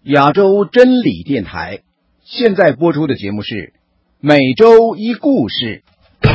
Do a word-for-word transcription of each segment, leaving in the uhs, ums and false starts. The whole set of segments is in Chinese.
亚洲真理电台，现在播出的节目是每周一故事。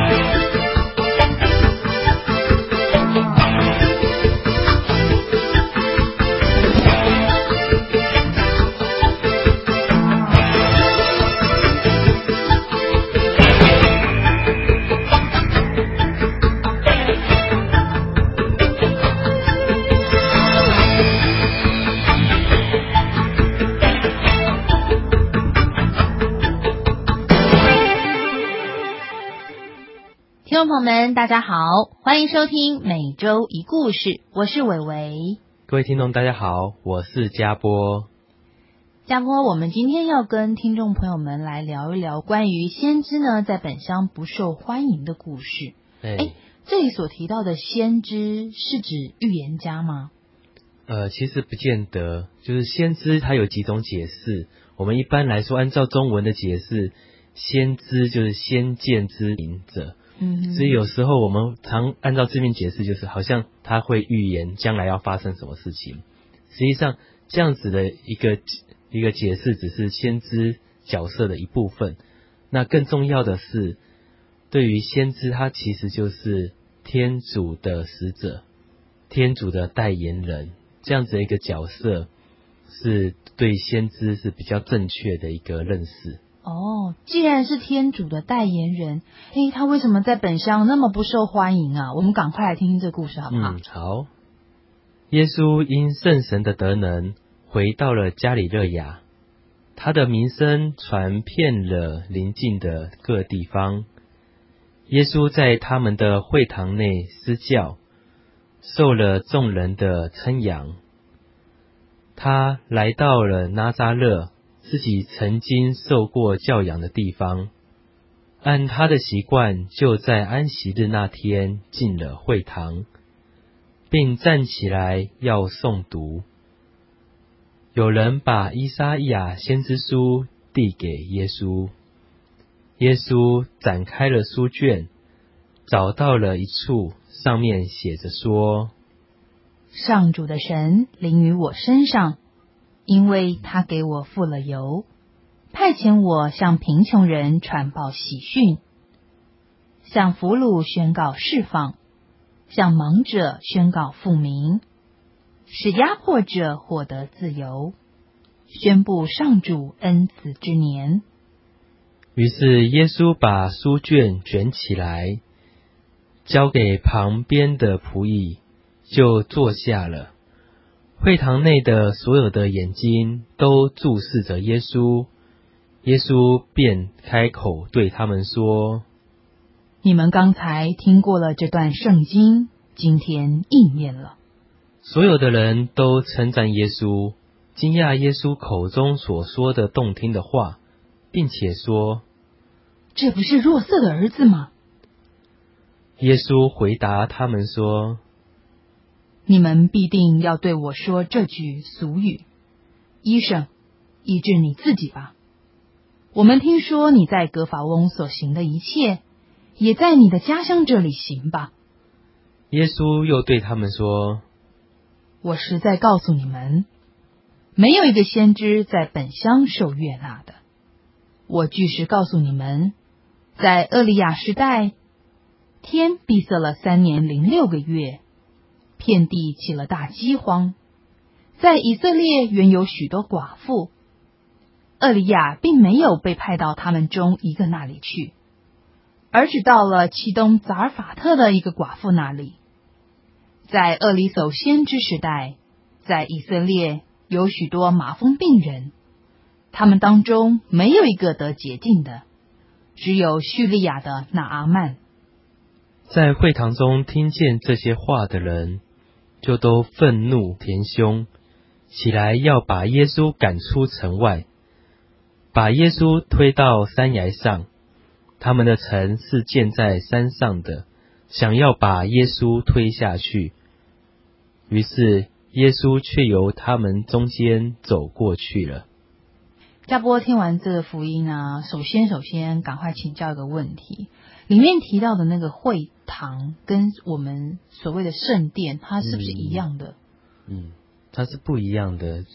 听众朋友们大家好，欢迎收听每周一故事，我是伟伟。 各位听众大家好，我是嘉波。 嘉波，我们今天要跟听众朋友们来聊一聊关于先知呢在本乡不受欢迎的故事。哎，这里所提到的先知是指预言家吗？ 呃，其实不见得，就是先知它有几种解释。我们一般来说按照中文的解释，先知就是先见之明者。嗯，所以有时候我们常按照字面解释，就是好像他会预言将来要发生什么事情。实际上，这样子的一个一个解释只是先知角色的一部分。那更重要的是，对于先知，他其实就是天主的使者，天主的代言人，这样子的一个角色，是对先知是比较正确的一个认识。 哦，既然是天主的代言人，诶，他为什么在本乡那么不受欢迎啊？我们赶快来听听这故事好不好？ 嗯，好。耶稣因圣神的德能，回到了加里肋亚，他的名声传遍了邻近的各地方。耶稣在他们的会堂内施教，受了众人的称扬。他来到了拿撒勒，自己曾经受过教养的地方，按他的习惯，就在安息日那天进了会堂，并站起来要诵读。有人把依撒意亚先知书递给耶稣，耶稣展开了书卷，找到了一处，上面写着说： 上主的神临于我身上，因为他给我付了油，派遣我向贫穷人传报喜讯，向俘虏宣告释放，向盲者宣告复明，使压迫者获得自由，宣布上主恩慈之年。 于是耶稣把书卷卷起来，交给旁边的仆役，就坐下了。会堂内的所有的眼睛都注视着耶稣，耶稣便开口对他们说： 你们刚才听过了这段圣经，今天应验了。 所有的人都称赞耶稣，惊讶耶稣口中所说的动听的话，并且说： 这不是若瑟的儿子吗？ 耶稣回答他们说： 你们必定要对我说这句俗语：医生，医治你自己吧。我们听说你在葛法翁所行的一切，也在你的家乡这里行吧。 耶稣又对他们说： 我实在告诉你们，没有一个先知在本乡受悦纳的。我据实告诉你们，在厄利亚时代，天闭塞了三年零六个月，遍地起了大饥荒，在以色列原有许多寡妇，厄利亚并没有被派到他们中一个那里去，而只到了其东杂尔法特的一个寡妇那里。在厄里叟先知时代，在以色列有许多麻风病人，他们当中没有一个得洁净的，只有叙利亚的那阿曼。 在会堂中听见这些话的人，就都愤怒填胸，起来要把耶稣赶出城外，把耶稣推到山崖上。他们的城是建在山上的，想要把耶稣推下去。于是耶稣却由他们中间走过去了。 嘉波听完这个福音啊，首先首先赶快请教一个问题，里面提到的那个会堂跟我们所谓的圣殿，它是不是一样的？ 嗯，嗯它是不一样的。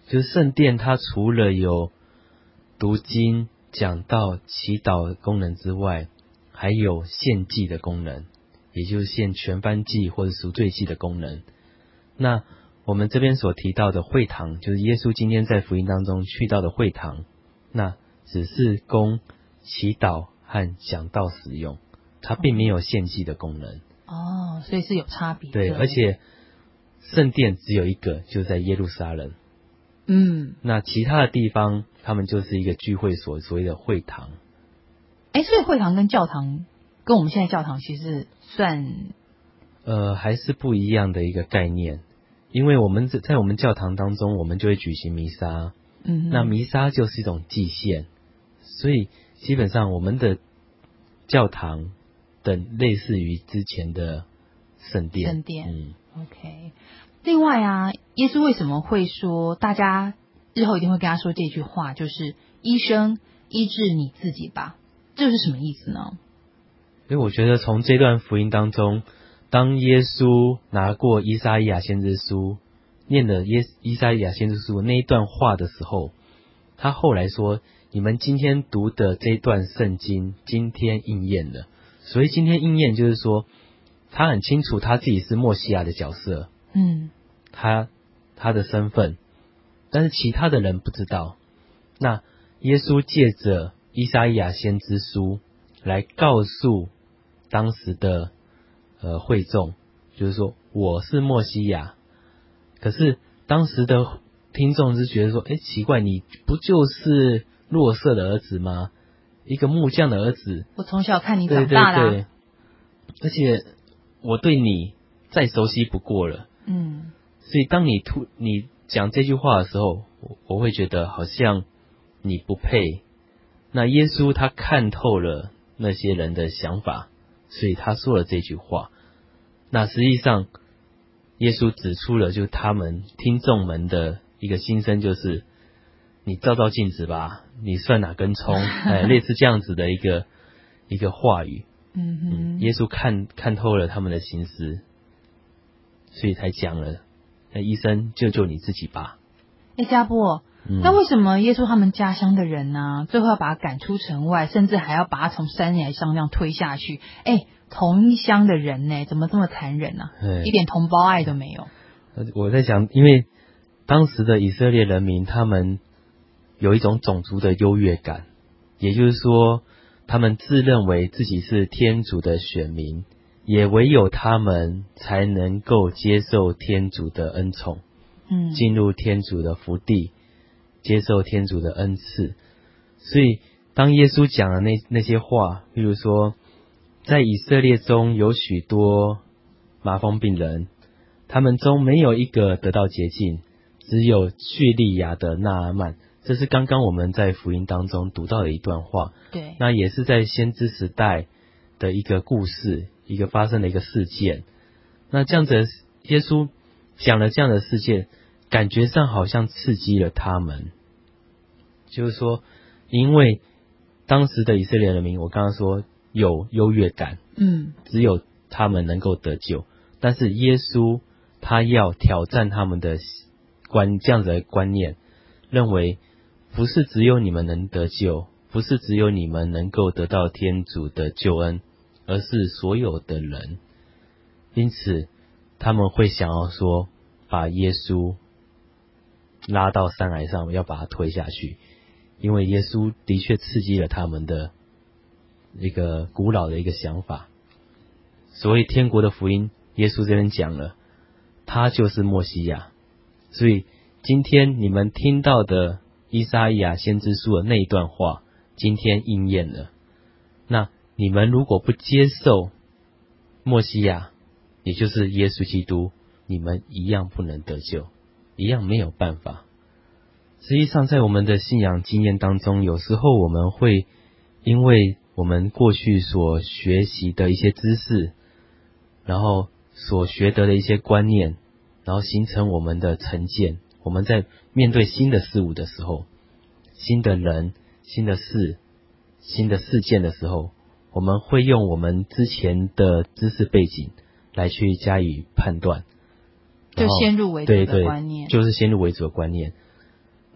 就是圣殿它除了有读经、讲道、祈祷的功能之外，还有献祭的功能，也就是献全燔祭或者赎罪祭的功能。那我们这边所提到的会堂，就是耶稣今天在福音当中去到的会堂，那只是供祈祷和讲道使用，它并没有献祭的功能。 哦，所以是有差别的。 对，而且圣殿只有一个，就在耶路撒冷。 嗯， 那其他的地方，他们就是一个聚会所，所谓的会堂。 哎，所以会堂跟教堂，跟我们现在教堂其实算呃，还是不一样的一个概念。因为我们在我们教堂当中，我们就会举行弥撒。 嗯， 那弥撒就是一种祭献，所以基本上我们的教堂等类似于之前的圣殿。 圣殿， 嗯 ，OK。另外啊，耶稣为什么会说大家日后一定会跟他说这句话，就是医生医治你自己吧？这是什么意思呢？ 因为我觉得从这段福音当中，当耶稣拿过以赛亚先知书，念了耶以赛亚先知书那一段话的时候，他后来说：“你们今天读的这段圣经，今天应验了。”所以今天应验就是说，他很清楚他自己是默西亚的角色， 嗯， 他他的身份，但是其他的人不知道。那耶稣借着以赛亚先知书来告诉当时的呃会众，就是说我是默西亚。可是当时的听众是觉得说，哎，奇怪，你不就是洛色的儿子吗？一个木匠的儿子， 我从小看你长大的、啊， 对对对，而且我对你再熟悉不过了。 嗯， 所以当你突你讲这句话的时候，我我会觉得好像你不配。那耶稣他看透了那些人的想法，所以他说了这句话。那实际上耶稣指出了就他们听众们的一个心声，就是你照照镜子吧，你算哪根葱？哎，类似这样子的一个一个话语。 嗯哼， 嗯，耶稣看看透了他们的心思，所以才讲了，那医生救救你自己吧。 哎，家波， 嗯、 那为什么耶稣他们家乡的人呢、啊，最后要把他赶出城外，甚至还要把他从山崖上这样推下去？哎，同一乡的人呢，怎么这么残忍呢、啊？一点同胞爱都没有。 我在想，因为当时的以色列人民，他们有一种种族的优越感，也就是说，他们自认为自己是天主的选民，也唯有他们才能够接受天主的恩宠， 嗯， 进入天主的福地，接受天主的恩赐。所以当耶稣讲了那那些话，比如说在以色列中有许多麻风病人，他们中没有一个得到洁净，只有叙利亚的纳阿曼。这是刚刚我们在福音当中读到的一段话。 对， 那也是在先知时代的一个故事，一个发生的一个事件。那这样子耶稣讲了这样的事件，感觉上好像刺激了他们，就是说因为当时的以色列人民，我刚刚说有优越感， 嗯， 只有他们能够得救，但是耶稣他要挑战他们的观这样子的观念，认为不是只有你们能得救，不是只有你们能够得到天主的救恩，而是所有的人。因此他们会想要说把耶稣拉到山崖上，要把他推下去，因为耶稣的确刺激了他们的一个古老的一个想法。所谓天国的福音，耶稣这边讲了，他就是默西亚。所以今天你们听到的以赛亚先知书的那一段话，今天应验了。那你们如果不接受默西亚，也就是耶稣基督，你们一样不能得救，一样没有办法。实际上在我们的信仰经验当中，有时候我们会因为我们过去所学习的一些知识，然后所学得的一些观念，然后形成我们的成见。我们在面对新的事物的时候，新的人、新的事、新的事件的时候，我们会用我们之前的知识背景来去加以判断， 就先入为主的观念， 对对，就是先入为主的观念。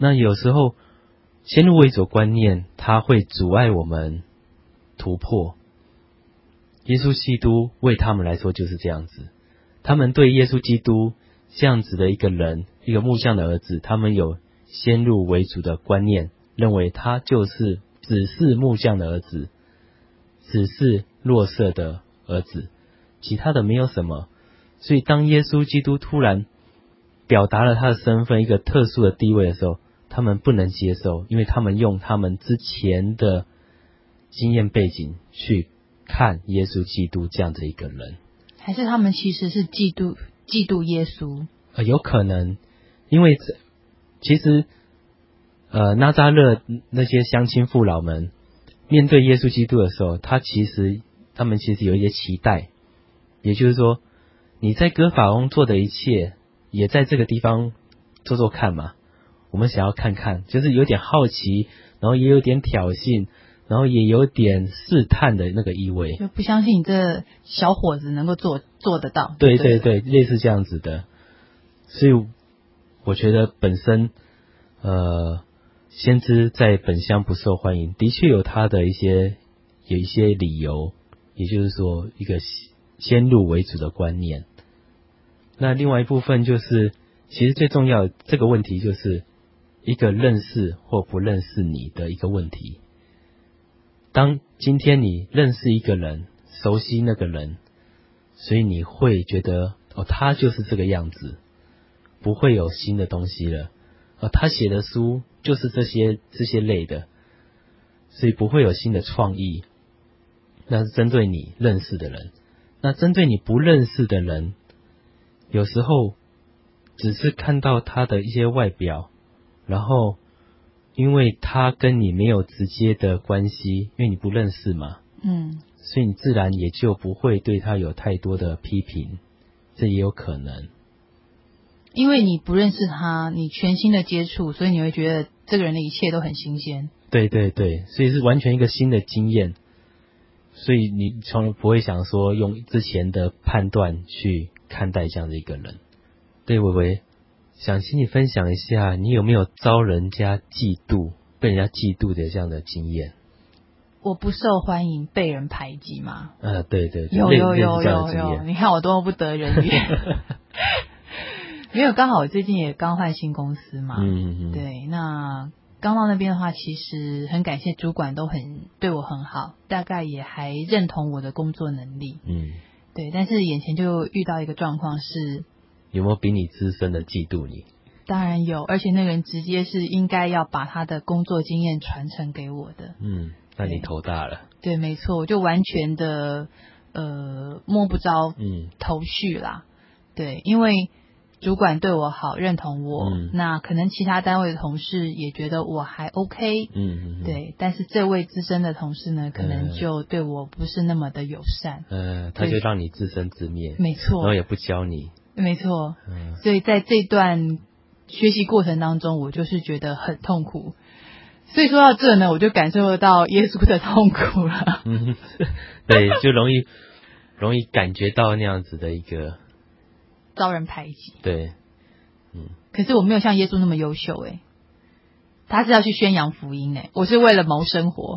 那有时候先入为主观念，它会阻碍我们突破。耶稣基督为他们来说就是这样子，他们对耶稣基督这样子的一个人，一个木匠的儿子，他们有先入为主的观念，认为他就是只是木匠的儿子，只是弱色的儿子，其他的没有什么。所以当耶稣基督突然表达了他的身份，一个特殊的地位的时候，他们不能接受，因为他们用他们之前的经验背景去看耶稣基督这样的一个人。 还是他们其实是嫉妒嫉妒耶稣？ 呃，有可能，因为其实呃拿撒勒那些乡亲父老们面对耶稣基督的时候，他其实他们其实有一些期待，也就是说你在哥法翁做的一切也在这个地方做做看嘛，我们想要看看，就是有点好奇，然后也有点挑衅，然后也有点试探的那个意味， 就不相信你这小伙子能够做做得到。 对对对，类似这样子的。所以我觉得本身呃先知在本乡不受欢迎，的确有他的一些有一些理由，也就是说一个先入为主的观念。那另外一部分就是，其实最重要的这个问题就是一个认识或不认识你的一个问题。当今天你认识一个人，熟悉那个人，所以你会觉得哦，他就是这个样子，不会有新的东西了。哦，他写的书就是这些这些类的，所以不会有新的创意。那是针对你认识的人。那针对你不认识的人，有时候只是看到他的一些外表，然后因为他跟你没有直接的关系，因为你不认识嘛， 嗯， 所以你自然也就不会对他有太多的批评，这也有可能。 因为你不认识他，你全新的接触，所以你会觉得这个人的一切都很新鲜。 对对对，所以是完全一个新的经验，所以你从来不会想说用之前的判断去看待这样的一个人。对，伟伟，想请你分享一下，你有没有遭人家嫉妒、被人家嫉妒的这样的经验？ 我不受欢迎，被人排挤吗？ 呃，对对对， 有有有类似这样有有， 的经验。 你看我多么不得人缘。没有，刚好我最近也刚换新公司嘛， 嗯嗯嗯， 对，那刚到那边的话，其实很感谢主管都很对我很好，大概也还认同我的工作能力， 嗯， 对，但是眼前就遇到一个状况是， 有没有比你资深的嫉妒你？ 当然有，而且那个人直接是应该要把他的工作经验传承给我的， 嗯，那你头大了。 对，没错，我就完全的呃摸不着嗯头绪啦，对，因为主管对我好，认同我， 嗯那可能其他单位的同事也觉得我还 OK， 嗯嗯嗯， 对，但是这位资深的同事呢，可能就对我不是那么的友善， 呃，他就让你自生自灭， 没错， 然后也不教你， 没错， 嗯， 所以在这段学习过程当中，我就是觉得很痛苦。所以说到这呢，我就感受得到耶稣的痛苦了。 嗯，对，就容易容易感觉到那样子的一个遭人排挤。 对，嗯， 可是我没有像耶稣那么优秀诶，他是要去宣扬福音诶，我是为了谋生活。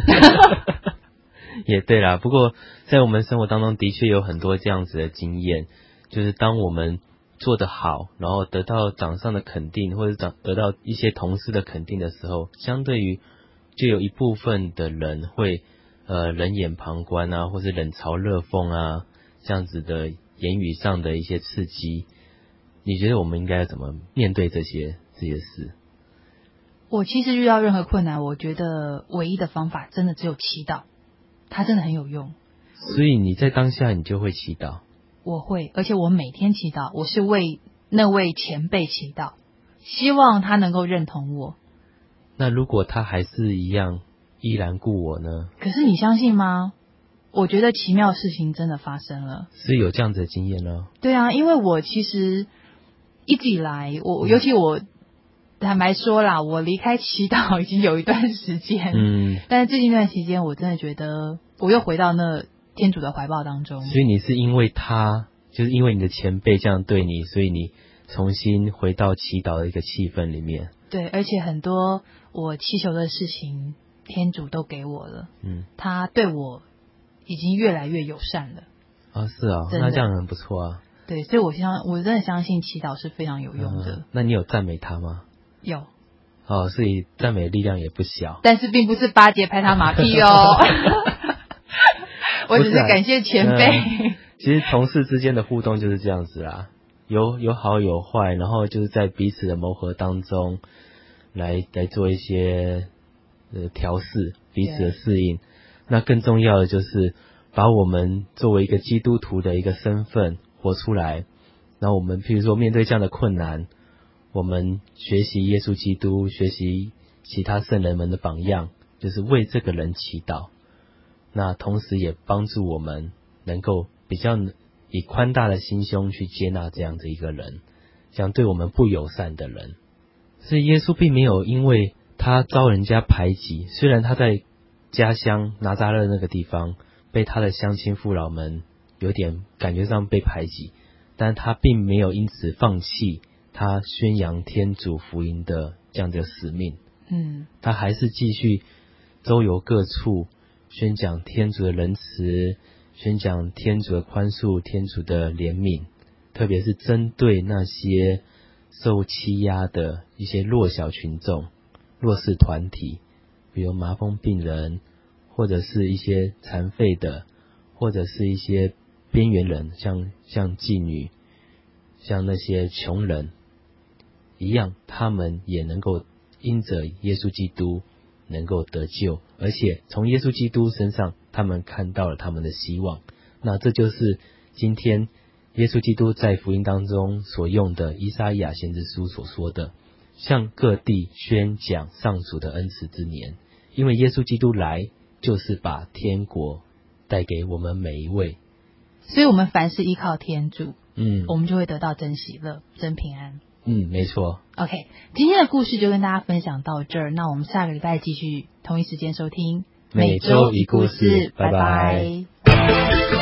也对啦。不过在我们生活当中的确有很多这样子的经验，就是当我们做得好，然后得到长上的肯定，或者长得到一些同事的肯定的时候，相对于就有一部分的人会呃冷眼旁观啊，或是冷嘲热讽啊，这样子的言语上的一些刺激。你觉得我们应该怎么面对这些这些事？ 我其实遇到任何困难，我觉得唯一的方法真的只有祈祷，它真的很有用。 所以你在当下你就会祈祷？ 我会，而且我每天祈祷，我是为那位前辈祈祷，希望他能够认同我。 那如果他还是一样依然故我呢？ 可是你相信吗？我觉得奇妙的事情真的发生了。 是有这样子的经验呢？ 对啊，因为我其实一直以来，我尤其我坦白说啦，我离开祈祷已经有一段时间， 嗯， 但是最近一段时间，我真的觉得我又回到那天主的怀抱当中。 所以你是因为他，就是因为你的前辈这样对你，所以你重新回到祈祷的一个气氛里面。 对。 对，而且很多我祈求的事情，天主都给我了。嗯，他对我已经越来越友善了。 啊，是啊，那这样很不错啊。 对，所以我相我真的相信祈祷是非常有用的。 嗯、那你有赞美他吗？ 有。 哦，所以赞美力量也不小。 但是并不是巴结拍他马屁哦。我只是感谢前辈。 嗯、其实同事之间的互动就是这样子啦，有有好有坏，然后就是在彼此的磨合当中来来做一些呃调试，彼此的适应。那更重要的就是把我们作为一个基督徒的一个身份活出来。然后我们譬如说面对这样的困难，我们学习耶稣基督，学习其他圣人们的榜样，就是为这个人祈祷。那同时也帮助我们能够比较以宽大的心胸去接纳这样的一个人，这样对我们不友善的人。所以耶稣并没有因为他遭人家排挤，虽然他在家乡拿撒勒那个地方被他的乡亲父老们有点感觉上被排挤，但他并没有因此放弃他宣扬天主福音的这样的使命。嗯，他还是继续周游各处，宣讲天主的仁慈，宣讲天主的宽恕，天主的怜悯，特别是针对那些受欺压的一些弱小群众、弱势团体，比如麻风病人，或者是一些残废的，或者是一些边缘人，像像妓女，像那些穷人一样，他们也能够因着耶稣基督能够得救，而且从耶稣基督身上他们看到了他们的希望。那这就是今天耶稣基督在福音当中所用的以赛亚先知书所说的，向各地宣讲上主的恩慈之年。因为耶稣基督来就是把天国带给我们每一位， 所以我们凡是依靠天主， 嗯， 我们就会得到真喜乐、真平安。 嗯，没错。 OK， 今天的故事就跟大家分享到这儿，那我们下个礼拜继续同一时间收听每周一故事，拜拜。